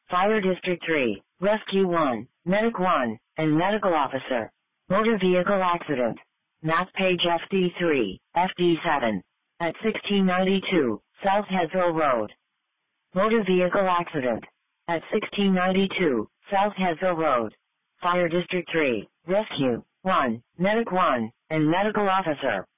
Fire District 3, Rescue 1, Medic 1, and Medical Officer. Motor Vehicle Accident. Map page FD3, FD7. At 1692, South Headsville Road. Motor Vehicle Accident. At 1692, South Headsville Road. Fire District 3, Rescue 1, Medic 1, and Medical Officer.